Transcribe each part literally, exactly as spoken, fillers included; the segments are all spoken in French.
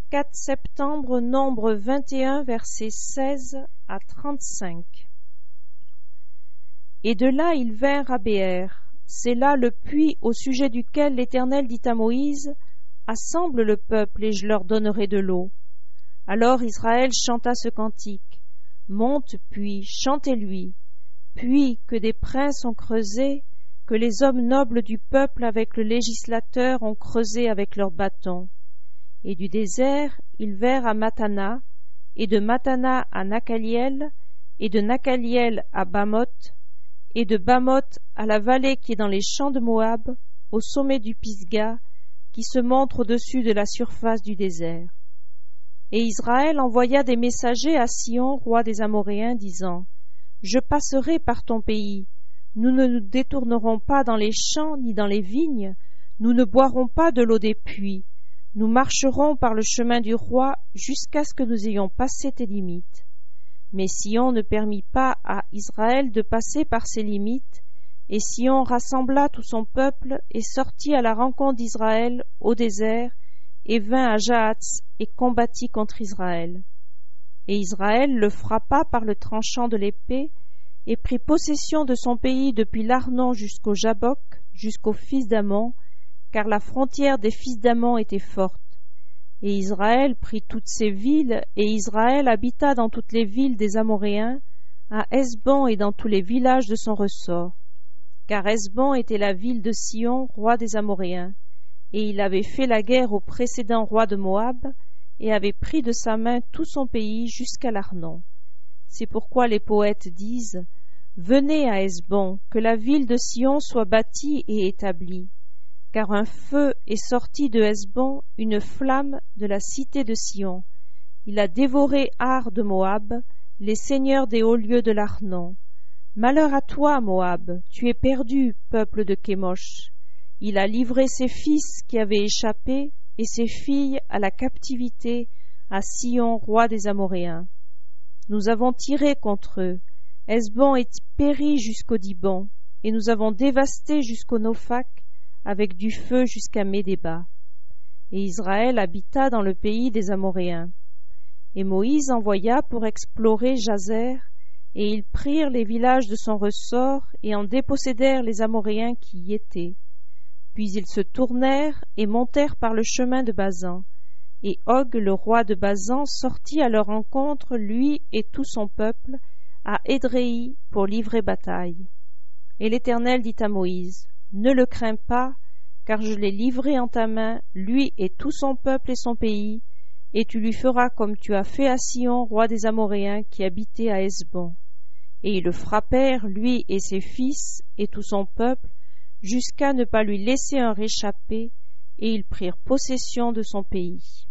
quatre septembre, nombre vingt et un, versets seize à trente-cinq. Et de là ils vinrent à Béer. C'est là le puits au sujet duquel l'Éternel dit à Moïse: Assemble le peuple, et je leur donnerai de l'eau. Alors Israël chanta ce cantique: Monte, puits, chantez-lui, puits que des princes ont creusé, que les hommes nobles du peuple avec le législateur ont creusé avec leurs bâtons. Et du désert ils vinrent à Matana, et de Matana à Nakaliel, et de Nakaliel à Bamoth, et de Bamoth à la vallée qui est dans les champs de Moab, au sommet du Pisga, qui se montre au-dessus de la surface du désert. Et Israël envoya des messagers à Sion, roi des Amoréens, disant: Je passerai par ton pays, nous ne nous détournerons pas dans les champs ni dans les vignes, nous ne boirons pas de l'eau des puits, nous marcherons par le chemin du roi jusqu'à ce que nous ayons passé tes limites. Mais Sion ne permit pas à Israël de passer par ses limites, et Sion rassembla tout son peuple et sortit à la rencontre d'Israël au désert, et vint à Jahatz et combattit contre Israël. Et Israël le frappa par le tranchant de l'épée, et prit possession de son pays depuis l'Arnon jusqu'au Jabbok, jusqu'aux fils d'Ammon, car la frontière des fils d'Ammon était forte. Et Israël prit toutes ces villes, et Israël habita dans toutes les villes des Amoréens, à Hesbon et dans tous les villages de son ressort. Car Hesbon était la ville de Sion, roi des Amoréens, et il avait fait la guerre au précédent roi de Moab, et avait pris de sa main tout son pays jusqu'à l'Arnon. C'est pourquoi les poètes disent: Venez à Hesbon, que la ville de Sion soit bâtie et établie. Car un feu est sorti de Hesbon, une flamme de la cité de Sion. Il a dévoré Ar de Moab, les seigneurs des hauts lieux de l'Arnon. Malheur à toi, Moab, tu es perdu, peuple de Kémosh. Il a livré ses fils qui avaient échappé, et ses filles à la captivité, à Sion, roi des Amoréens. Nous avons tiré contre eux. Hesbon est péri jusqu'au Dibon, et nous avons dévasté jusqu'au Nophak, avec du feu jusqu'à Médéba. Et Israël habita dans le pays des Amoréens. Et Moïse envoya pour explorer Jazer, et ils prirent les villages de son ressort, et en dépossédèrent les Amoréens qui y étaient. Puis ils se tournèrent et montèrent par le chemin de Bazan. Et Og, le roi de Bazan, sortit à leur rencontre, lui et tout son peuple, à Édréi pour livrer bataille. Et l'Éternel dit à Moïse: Ne le crains pas, car je l'ai livré en ta main, lui et tout son peuple et son pays, et tu lui feras comme tu as fait à Sion, roi des Amoréens, qui habitait à Hesbon. Et ils le frappèrent, lui et ses fils et tout son peuple, jusqu'à ne pas lui laisser un réchappé, et ils prirent possession de son pays.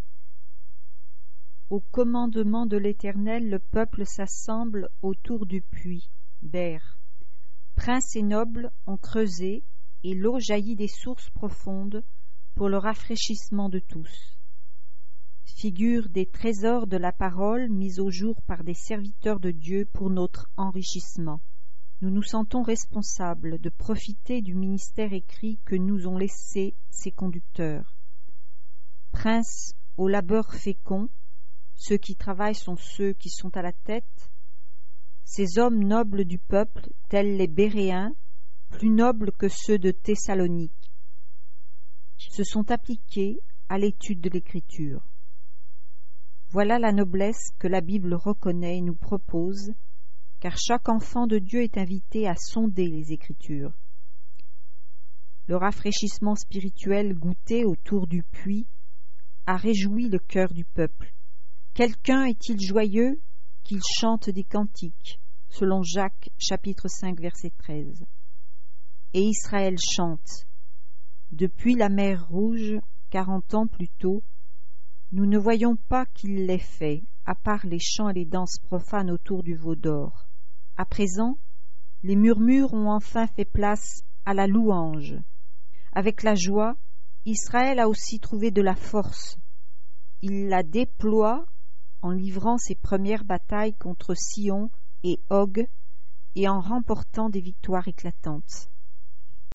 Au commandement de l'Éternel, le peuple s'assemble autour du puits, Béer. Princes et nobles ont creusé, et l'eau jaillit des sources profondes pour le rafraîchissement de tous. Figure des trésors de la parole mis au jour par des serviteurs de Dieu pour notre enrichissement. Nous nous sentons responsables de profiter du ministère écrit que nous ont laissé ses conducteurs. Princes au labeur fécond, ceux qui travaillent sont ceux qui sont à la tête. Ces hommes nobles du peuple, tels les Béréens, plus nobles que ceux de Thessalonique, se sont appliqués à l'étude de l'Écriture. Voilà la noblesse que la Bible reconnaît et nous propose, car chaque enfant de Dieu est invité à sonder les Écritures. Le rafraîchissement spirituel goûté autour du puits a réjoui le cœur du peuple. Quelqu'un est-il joyeux qu'il chante des cantiques, selon Jacques chapitre cinq verset treize. Et Israël chante. Depuis la mer Rouge, quarante ans plus tôt, nous ne voyons pas qu'il l'ait fait, à part les chants et les danses profanes autour du veau d'or. À présent, les murmures ont enfin fait place à la louange. Avec la joie, Israël a aussi trouvé de la force. Il la déploie en livrant ses premières batailles contre Sion et Og et en remportant des victoires éclatantes.